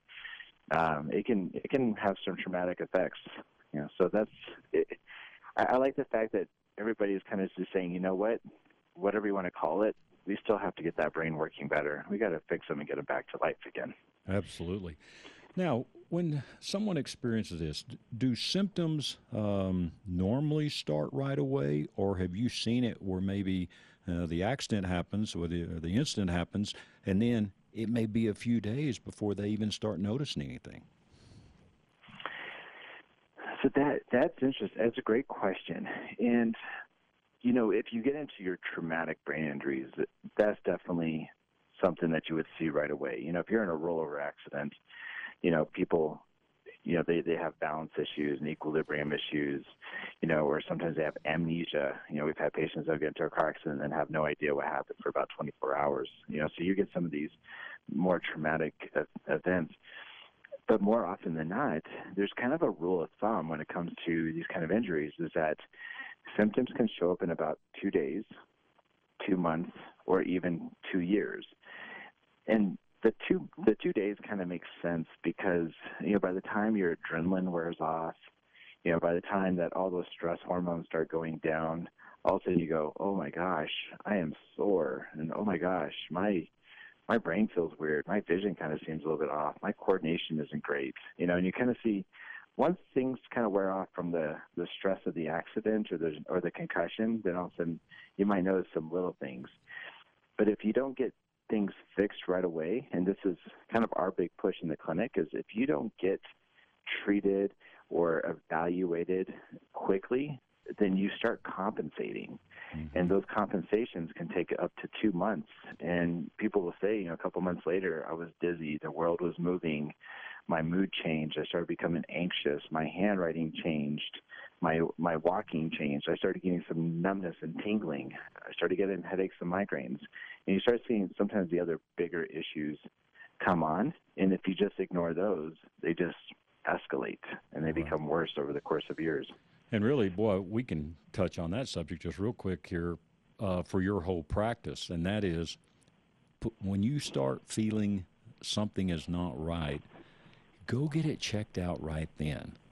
um, it can it can have some traumatic effects, you know. So that's it. I, I like the fact that everybody is kind of just saying, you know what, whatever you want to call it. We still have to get that brain working better. We got to fix them and get them back to life again. Absolutely. Now, when someone experiences this, do symptoms um, normally start right away, or have you seen it where maybe uh, the accident happens or the, or the incident happens, and then it may be a few days before they even start noticing anything? So that that's interesting. That's a great question. And you know, if you get into your traumatic brain injuries, that's definitely something that you would see right away. You know, if you're in a rollover accident, you know, people, you know, they, they have balance issues and equilibrium issues, you know, or sometimes they have amnesia. You know, we've had patients that get into a car accident and have no idea what happened for about twenty-four hours. You know, so you get some of these more traumatic uh, events. But more often than not, there's kind of a rule of thumb when it comes to these kind of injuries is that symptoms can show up in about two days, two months, or even two years. And the two the two days kind of makes sense because, you know, by the time your adrenaline wears off, you know, by the time that all those stress hormones start going down, all of a sudden you go, oh my gosh, I am sore, and oh my gosh, my my brain feels weird, my vision kind of seems a little bit off, my coordination isn't great, you know, and you kind of see. Once things kind of wear off from the, the stress of the accident or the or the concussion, then all of a sudden you might notice some little things. But if you don't get things fixed right away, and this is kind of our big push in the clinic, is if you don't get treated or evaluated quickly, then you start compensating. Mm-hmm. And those compensations can take up to two months. And people will say, you know, a couple months later, I was dizzy, the world was moving, my mood changed, I started becoming anxious, my handwriting changed, my my walking changed, I started getting some numbness and tingling, I started getting headaches and migraines. And you start seeing sometimes the other bigger issues come on, and if you just ignore those, they just escalate, and they right. become worse over the course of years. And really, boy, we can touch on that subject just real quick here uh, for your whole practice, and that is when you start feeling something is not right, go get it checked out right then.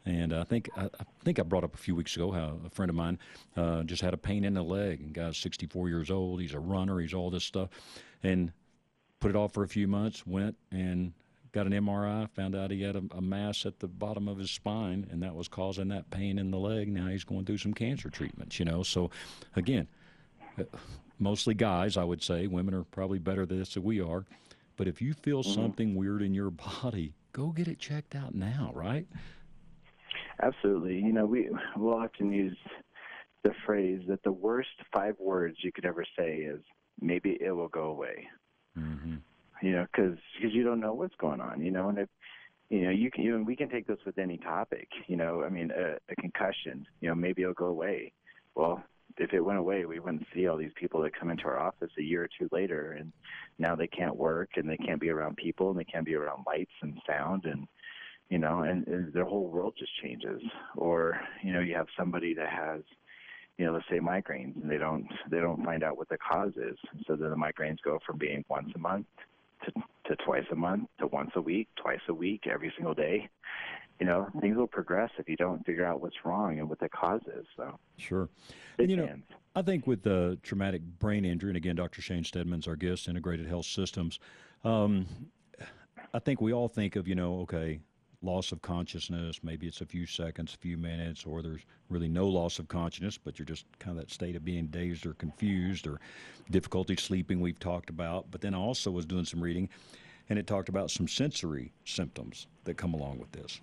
And I think I, I think I brought up a few weeks ago how a friend of mine uh, just had a pain in the leg. And guy's sixty-four years old. He's a runner. He's all this stuff, and put it off for a few months. Went and got an M R I. Found out he had a, a mass at the bottom of his spine, and that was causing that pain in the leg. Now he's going through some cancer treatments. You know, so again, mostly guys, I would say. Women are probably better at this than we are. But if you feel mm-hmm. something weird in your body, go get it checked out now, right? Absolutely. You know, we will often use the phrase that the worst five words you could ever say is, maybe it will go away. Mm-hmm. You know, because you don't know what's going on, you know, and if, you know, you can, you know, we can take this with any topic, you know, I mean, a, a concussion, you know, maybe it'll go away. Well, if it went away, we wouldn't see all these people that come into our office a year or two later, and now they can't work, and they can't be around people, and they can't be around lights and sound, and you know, and, and their whole world just changes. Or, you know, you have somebody that has, you know, let's say migraines, and they don't they don't find out what the cause is. So then the migraines go from being once a month to, to twice a month to once a week, twice a week, every single day. You know, things will progress if you don't figure out what's wrong and what the cause is. So sure. And, you know, I think with the traumatic brain injury, and again, Doctor Shane Stedman's our guest, Integrated Health Systems, um, I think we all think of, you know, okay, loss of consciousness, maybe it's a few seconds, a few minutes, or there's really no loss of consciousness, but you're just kind of that state of being dazed or confused or difficulty sleeping we've talked about. But then I also was doing some reading, and it talked about some sensory symptoms that come along with this.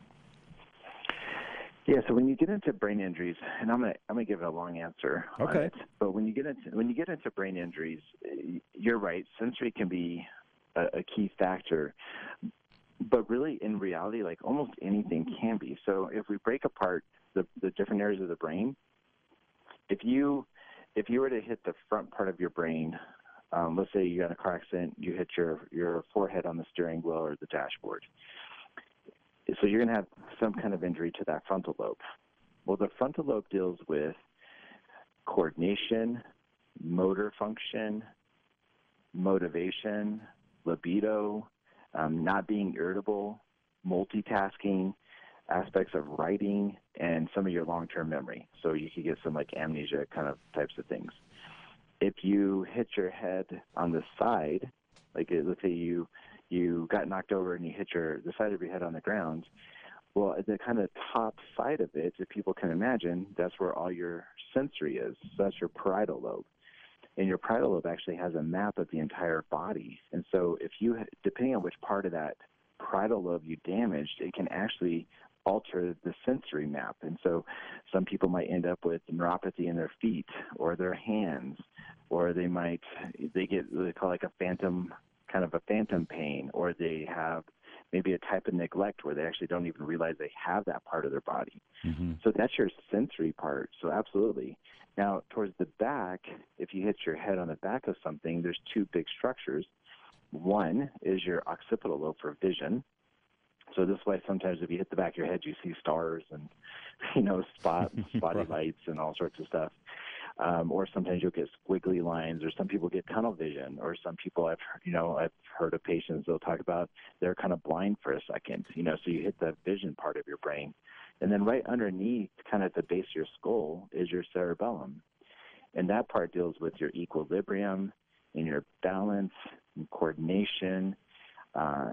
Yeah, so when you get into brain injuries, and I'm gonna I'm gonna give it a long answer. Okay. On it, but when you get into when you get into brain injuries, you're right. Sensory can be a, a key factor. But really, in reality, like almost anything can be. So if we break apart the, the different areas of the brain, if you if you were to hit the front part of your brain, um, let's say you got in a car accident, you hit your, your forehead on the steering wheel or the dashboard. So you're going to have some kind of injury to that frontal lobe. Well, the frontal lobe deals with coordination, motor function, motivation, libido, Um, not being irritable, multitasking, aspects of writing, and some of your long-term memory. So you could get some like amnesia kind of types of things. If you hit your head on the side, like let's say you you got knocked over and you hit your the side of your head on the ground, well, the kind of top side of it, if people can imagine, that's where all your sensory is. So that's your parietal lobe. And your parietal lobe actually has a map of the entire body. And so if you, depending on which part of that parietal lobe you damaged, it can actually alter the sensory map. And so some people might end up with neuropathy in their feet or their hands, or they might, they get what they call like a phantom, kind of a phantom pain, or they have maybe a type of neglect where they actually don't even realize they have that part of their body. Mm-hmm. So that's your sensory part. So absolutely. Now, towards the back, if you hit your head on the back of something, there's two big structures. One is your occipital lobe for vision. So this is why sometimes if you hit the back of your head, you see stars and, you know, spot, spotty Right. lights and all sorts of stuff. Um, or sometimes you'll get squiggly lines, or some people get tunnel vision, or some people I've, you know, I've heard of patients, they'll talk about they're kind of blind for a second, you know, so you hit the vision part of your brain. And then right underneath, kind of at the base of your skull, is your cerebellum. And that part deals with your equilibrium and your balance and coordination. Uh,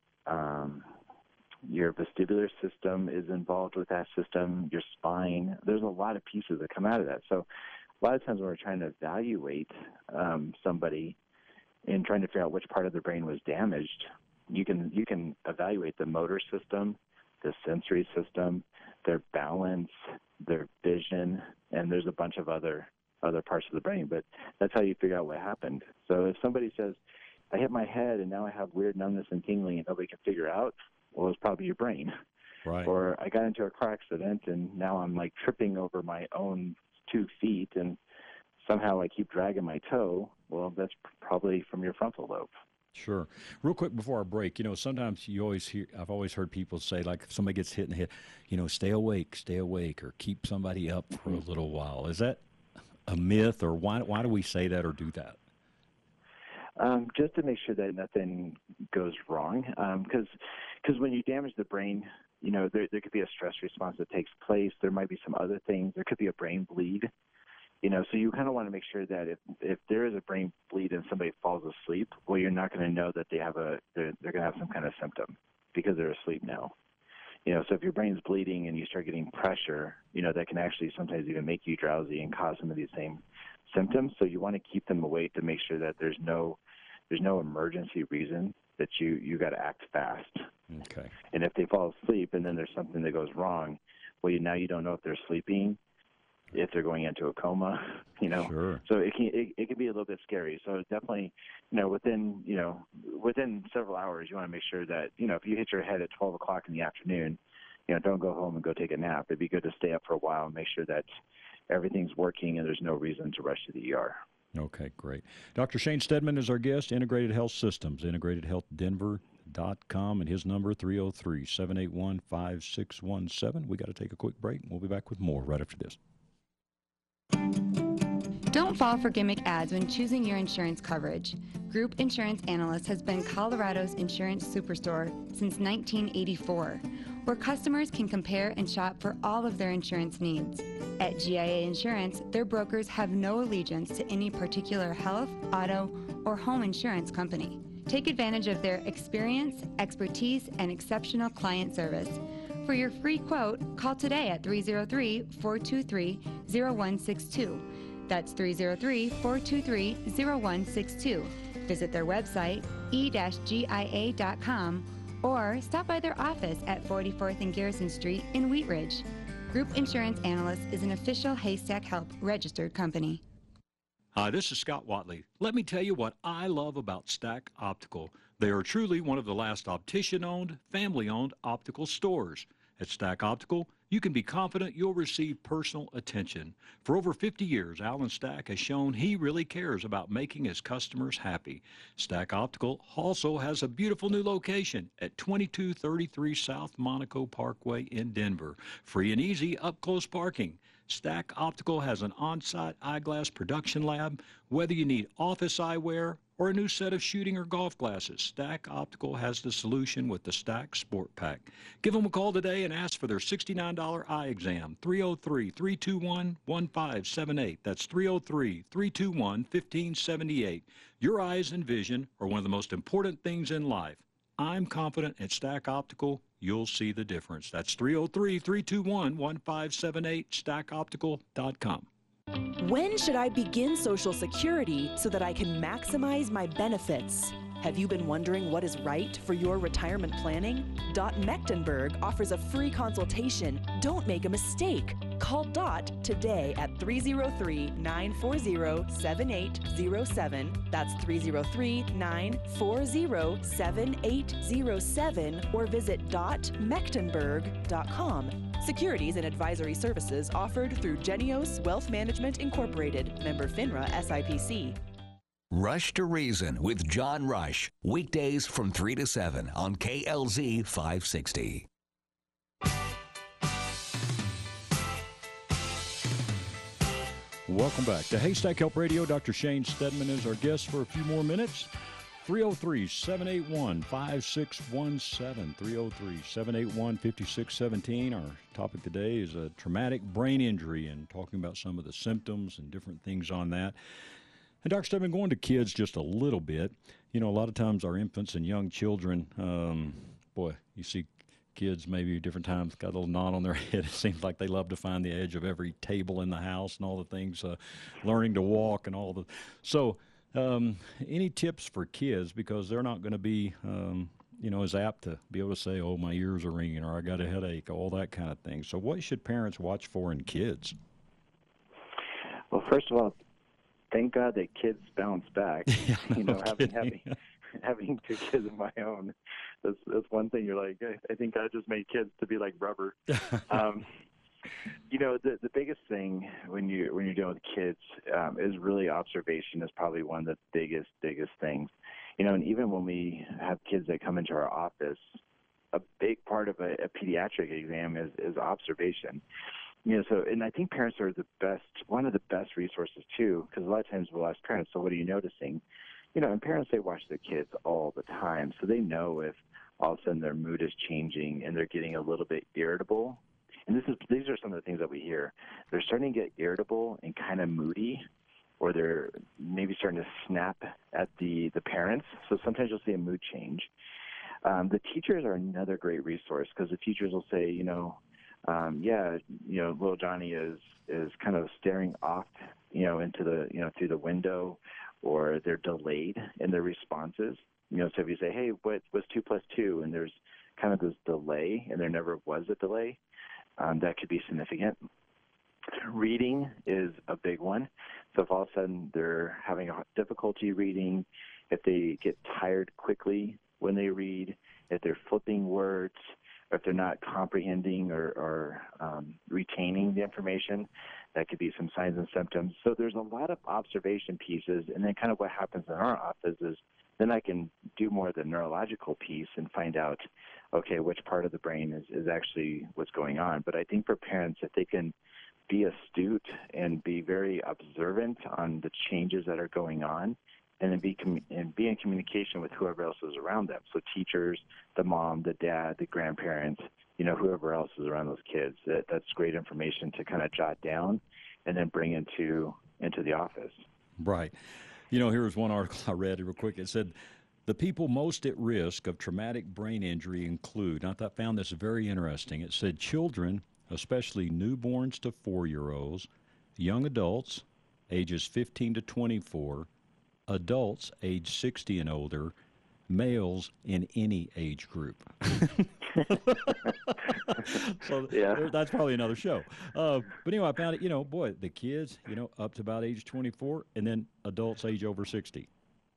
um, your vestibular system is involved with that system, your spine. There's a lot of pieces that come out of that. So a lot of times when we're trying to evaluate um, somebody and trying to figure out which part of the brain was damaged, you can you can evaluate the motor system, the sensory system, their balance, their vision, and there's a bunch of other other parts of the brain. But that's how you figure out what happened. So if somebody says, I hit my head and now I have weird numbness and tingling and nobody can figure out, well, it's probably your brain. Right. Or I got into a car accident and now I'm like tripping over my own two feet and somehow I keep dragging my toe. Well, that's probably from your frontal lobe. Sure. Real quick before our break, you know, sometimes you always hear, I've always heard people say, like, if somebody gets hit in the head, you know, stay awake, stay awake, or keep somebody up for a little while. Is that a myth, or why why do we say that or do that? Um, just to make sure that nothing goes wrong, because um, because when you damage the brain, you know, there there could be a stress response that takes place. There might be some other things. There could be a brain bleed. You know, so you kind of want to make sure that if if there is a brain bleed and somebody falls asleep, well, you're not going to know that they have a they're, they're going to have some kind of symptom because they're asleep now. You know, so if your brain's bleeding and you start getting pressure, you know, that can actually sometimes even make you drowsy and cause some of these same symptoms. So you want to keep them awake to make sure that there's no there's no emergency reason that you you got to act fast. Okay. And if they fall asleep and then there's something that goes wrong, well, you, now you don't know if they're sleeping, if they're going into a coma, you know. Sure. So it can it, it can be a little bit scary. So definitely, you know, within you know within several hours, you want to make sure that, you know, if you hit your head at twelve o'clock in the afternoon, you know, don't go home and go take a nap. It'd be good to stay up for a while and make sure that everything's working and there's no reason to rush to the E R. Okay, great. Doctor Shane Steadman is our guest, Integrated Health Systems, integrated health denver dot com, and his number three oh three, seven eight one, five six one seven. We got to take a quick break, and we'll be back with more right after this. Don't fall for gimmick ads when choosing your insurance coverage. Group Insurance Analyst has been Colorado's insurance superstore since nineteen eighty-four, where customers can compare and shop for all of their insurance needs. At G I A Insurance, their brokers have no allegiance to any particular health, auto, or home insurance company. Take advantage of their experience, expertise, and exceptional client service. For your free quote, call today at three oh three, four two three, oh one six two. That's three oh three, four two three, oh one six two. Visit their website, e dash G I A dot com, or stop by their office at forty-fourth and Garrison Street in Wheat Ridge. Group Insurance Analyst is an official Haystack Help registered company. Hi, this is Scott Watley. Let me tell you what I love about Stack Optical. They are truly one of the last optician-owned, family-owned optical stores. At Stack Optical, you can be confident you'll receive personal attention. For over fifty years, Alan Stack has shown he really cares about making his customers happy. Stack Optical also has a beautiful new location at twenty-two thirty-three South Monaco Parkway in Denver. Free and easy up-close parking. Stack Optical has an on-site eyeglass production lab. Whether you need office eyewear or a new set of shooting or golf glasses, Stack Optical has the solution with the Stack Sport Pack. Give them a call today and ask for their sixty-nine dollar eye exam. three oh three, three two one, one five seven eight. That's three oh three, three two one, one five seven eight. Your eyes and vision are one of the most important things in life. I'm confident at Stack Optical you'll see the difference. That's three oh three, three two one, one five seven eight, stack optical dot com. When should I begin Social Security so that I can maximize my benefits? Have you been wondering what is right for your retirement planning? Dot Mechtenberg offers a free consultation. Don't make a mistake. Call Dot today at three oh three, nine four oh, seven eight oh seven. That's three oh three, nine four oh, seven eight oh seven, or visit dot mechtenberg dot com. Securities and advisory services offered through Genios Wealth Management Incorporated, member FINRA S I P C. Rush to Reason with John Rush, weekdays from three to seven on K L Z five sixty. Welcome back to Haystack Help Radio. Doctor Shane Steadman is our guest for a few more minutes. three oh three, seven eight one, five six one seven. three oh three, seven eight one, five six one seven. Our topic today is a traumatic brain injury and talking about some of the symptoms and different things on that. And Doctor Steadman, going to kids just a little bit, you know, a lot of times our infants and young children, um, boy, you see kids maybe different times got a little knot on their head. It seems like they love to find the edge of every table in the house and all the things, uh, learning to walk and all the. So um, any tips for kids, because they're not going to be, um, you know, as apt to be able to say, oh, my ears are ringing or I got a headache, all that kind of thing. So what should parents watch for in kids? Well, first of all, thank God that kids bounce back. Yeah, no you know, having, kidding. having having two kids of my own, that's that's one thing. You're like, I, I think God just made kids to be like rubber. um, you know, the the biggest thing when you when you're dealing with kids um, is really observation is probably one of the biggest biggest things. You know, and even when we have kids that come into our office, a big part of a, a pediatric exam is is observation. You know, so, and I think parents are the best, one of the best resources too, because a lot of times we'll ask parents, so what are you noticing? You know, and parents, they watch their kids all the time, so they know if all of a sudden their mood is changing and they're getting a little bit irritable. And this is these are some of the things that we hear. They're starting to get irritable and kind of moody, or they're maybe starting to snap at the, the parents. So sometimes you'll see a mood change. Um, the teachers are another great resource because the teachers will say, you know, um, yeah, you know, little Johnny is is kind of staring off, you know, into the, you know, through the window, or they're delayed in their responses. You know, so if you say, hey, what was two plus two? And there's kind of this delay, and there never was a delay, um, that could be significant. Reading is a big one. So if all of a sudden they're having a difficulty reading, if they get tired quickly when they read, if they're flipping words, or if they're not comprehending or, or um, retaining the information, that could be some signs and symptoms. So there's a lot of observation pieces, and then kind of what happens in our office is then I can do more of the neurological piece and find out, okay, which part of the brain is, is actually what's going on. But I think for parents, if they can be astute and be very observant on the changes that are going on, and then be com- and be in communication with whoever else is around them. So teachers, the mom, the dad, the grandparents, you know, whoever else is around those kids. That that's great information to kind of jot down and then bring into into the office. Right. You know, here's one article I read real quick. It said, the people most at risk of traumatic brain injury include, and I found this very interesting. It said children, especially newborns to four-year-olds, young adults, ages fifteen to twenty-four, adults age sixty and older, males in any age group. So yeah. there, that's probably another show. Uh, but anyway, I found it, you know, boy, the kids, you know, up to about age twenty-four, and then adults age over sixty.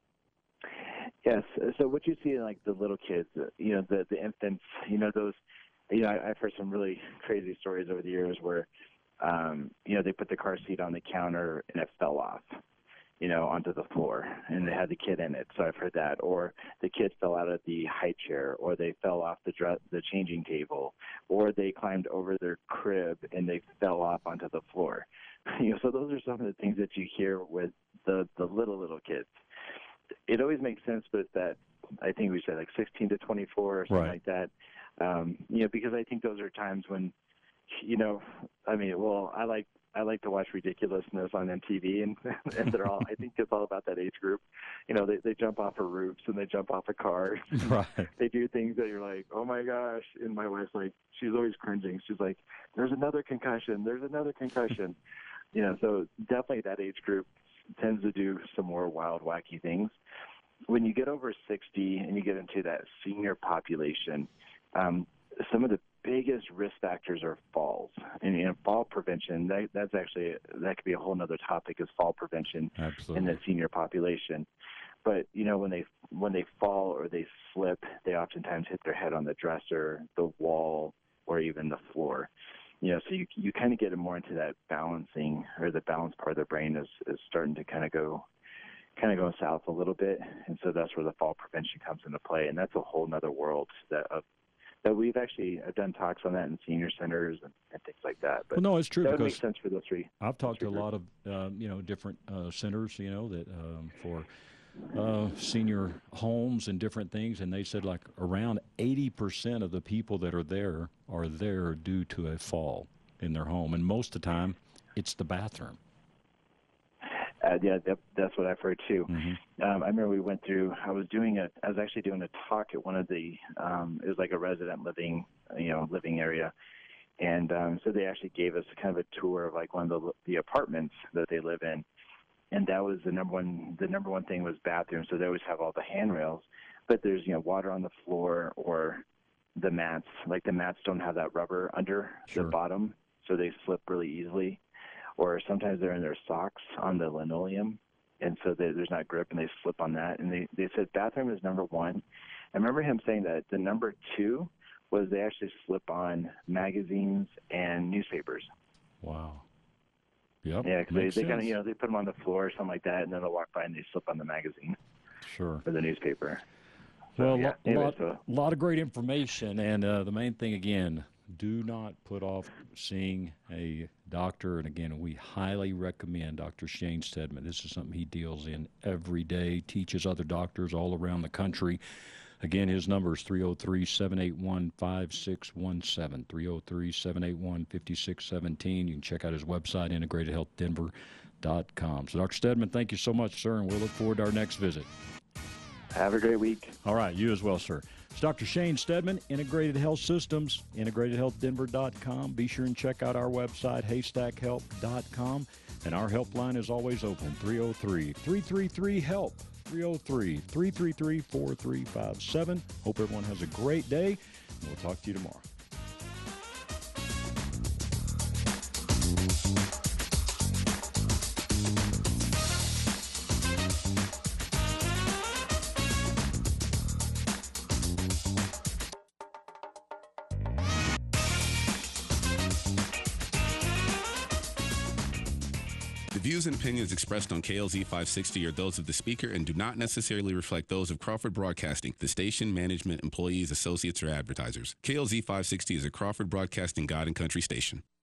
Yes. So what you see in, like, the little kids, you know, the, the infants, you know, those, you know, I, I've heard some really crazy stories over the years where, um, you know, they put the car seat on the counter and it fell off, you know, onto the floor, and they had the kid in it. So I've heard that. Or the kid fell out of the high chair, or they fell off the dress, the changing table, or they climbed over their crib and they fell off onto the floor. You know, so those are some of the things that you hear with the, the little, little kids. It always makes sense with that, I think we said like sixteen to twenty-four or something right. like that. Um, you know, because I think those are times when, you know, I mean, well, I like, I like to watch ridiculousness on M T V, and and they're all, I think it's all about that age group. You know, they, they jump off of roofs and they jump off of cars. Right. They do things that you're like, oh my gosh. And my wife's like, she's always cringing. She's like, there's another concussion. There's another concussion. You know, so definitely that age group tends to do some more wild, wacky things. When you get over sixty and you get into that senior population, um, some of the biggest risk factors are falls, and you know, fall prevention. That, that's actually that could be a whole other topic, is fall prevention Absolutely. in the senior population. But you know, when they when they fall or they slip, they oftentimes hit their head on the dresser, the wall, or even the floor. You know, so you you kind of get more into that balancing, or the balance part of the brain is is starting to kind of go. kind of going south a little bit, and so that's where the fall prevention comes into play, and that's a whole nother world that uh, that we've actually I've done talks on that in senior centers and, and things like that. But well, no, it's true, that would because make sense for those three. I've talked to a lot of um, you know different uh, centers, you know, that um, for uh, senior homes and different things, and they said like around eighty percent of the people that are there are there due to a fall in their home, and most of the time it's the bathroom. Uh, yeah, that, that's what I've heard too. Mm-hmm. Um, I remember we went through. I was doing a. I was actually doing a talk at one of the. Um, it was like a resident living, you know, living area, and um, so they actually gave us kind of a tour of like one of the the apartments that they live in, and that was the number one. The number one thing was bathrooms. So they always have all the handrails, but there's you know water on the floor, or the mats. Like the mats don't have that rubber under Sure. the bottom, so they slip really easily. Or sometimes they're in their socks on the linoleum, and so they, there's not grip, and they slip on that. And they, they said bathroom is number one. I remember him saying that the number two was they actually slip on magazines and newspapers. Wow. Yep. Yeah, because they, they kind of, sense. you know, they put them on the floor or something like that, and then they'll walk by and they slip on the magazine. Sure. Or the newspaper. So, Well, a yeah. lot, Anyway, lot, so, lot of great information, and uh, the main thing, again, do not put off seeing a doctor. And again, we highly recommend Doctor Shane Stedman. This is something he deals in every day, teaches other doctors all around the country. Again, his number is three oh three, seven eight one, five six one seven, three oh three, seven eight one, five six one seven. You can check out his website, integrated health denver dot com. So, Doctor Stedman, thank you so much, sir, and we'll look forward to our next visit. Have a great week. All right, you as well, sir. It's Doctor Shane Stedman, Integrated Health Systems, integrated health denver dot com. Be sure and check out our website, haystack help dot com. And our helpline is always open, three oh three, three three three, HELP, three oh three, three three three, four three five seven. Hope everyone has a great day, and we'll talk to you tomorrow. The views and opinions expressed on K L Z five sixty are those of the speaker and do not necessarily reflect those of Crawford Broadcasting, the station, management, employees, associates, or advertisers. K L Z five sixty is a Crawford Broadcasting God and Country station.